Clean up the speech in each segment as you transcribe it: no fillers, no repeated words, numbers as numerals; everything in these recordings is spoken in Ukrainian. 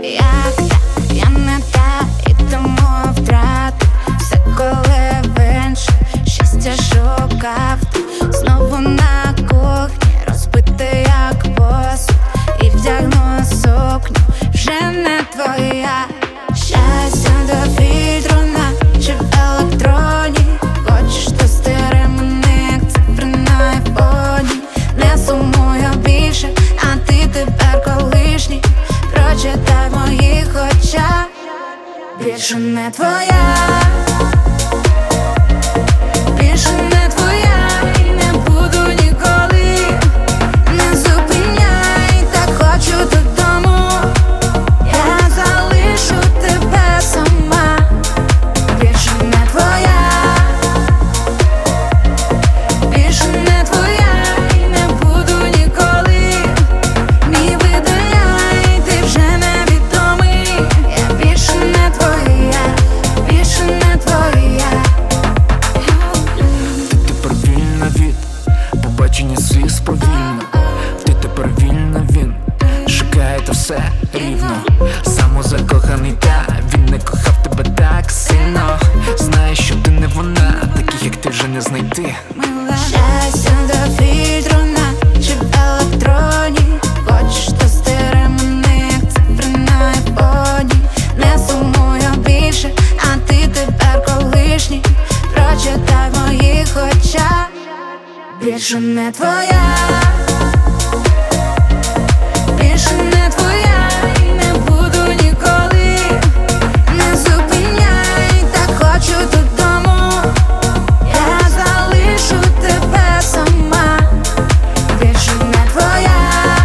Як так, я не та, і тому втратив все, коли в інших щастя шукав. Знову на кухні, розбитий як посуд, і вдягну сукню, вже не твоя. Щастя до фільтру, наче в електроні. Хочеш, то стири мене, як цифри на айфоні. Не сумую більше, а ти тепер колишній. Прочитай в моїх очах, більше не твоя. Більше не твоя, і не буду ніколи. Не зупиняй, так хочу додому. Я залишу тебе сама. Більше не твоя. Більше не твоя, і не буду ніколи. Мій видаляй, ти вже невідомий. Я більше не твоя, більше не твоя. Ти тепер вільна від побачення сліз повільно. Ти тепер вільна, він шукає то все рівно. Самозакоханий, та він не кохав тебе так сильно. Знаєш, що ти не вона, таких як ти вже не знайти. Щастя до фільтру, наче в електроні. Хочеш, то стири мене, як цифри на айфоні. Не сумую більше, а ти тепер колишній. Прочитай в моїх очах, більше не твоя. Більше не твоя, і не буду ніколи. Не зупиняй, так хочу додому. Я залишу тебе сама. Більше не твоя.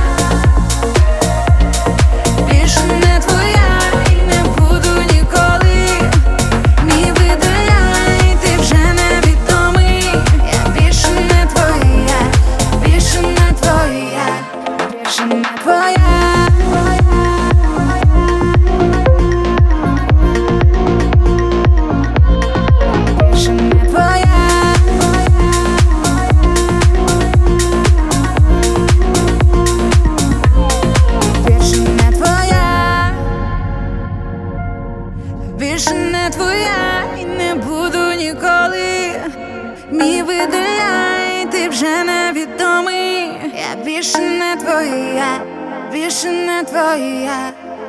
Більше не твоя, і не буду ніколи. Мій видаляй, ти вже невідомий. Я більше не твоя, більше не твоя, більше не твоя. Більше не твоя. Більше не твоя. Більше не твоя, і не буду ніколи. Мій видаляй, ти вже невідомий. Я більше не твоя, більше не твоя.